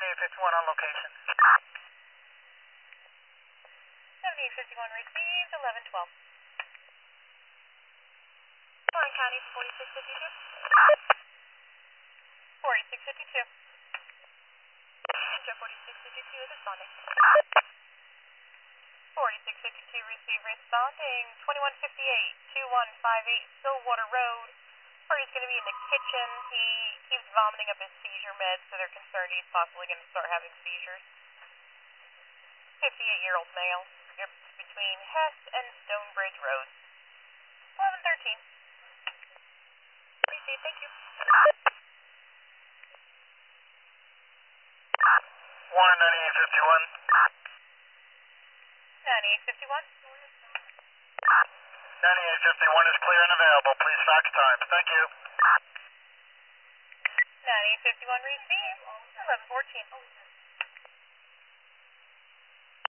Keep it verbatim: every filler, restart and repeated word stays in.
ninety-eight fifty-one on location. seventy-eight fifty-one received, eleven twelve. Warren County, forty-six fifty-two. forty-six fifty-two. Intro forty-six fifty-two is responding. forty-six fifty-two receive responding. twenty-one fifty-eight, two one five eight Stillwater Road. Party's going to be in the kitchen. He keeps vomiting up his seizure meds, so they're concerned he's possibly going to start having seizures. fifty-eight-year-old male. You're between Hess and Stonebridge Road. eleven thirteen. Receive, thank you. Warren ninety-eight fifty-one. ninety-eight fifty-one. ninety-eight fifty-one is clear and available. Please fax times. Thank you. ninety-eight fifty-one receive, eleven fourteen.